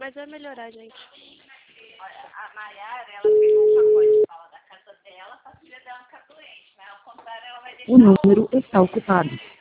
Mas vai melhorar, gente. Olha, a Maiara, ela pegou um pacote de bala da casa dela, pra filha dela ficar doente, né? Ao contrário, ela vai deixar O número está ocupado.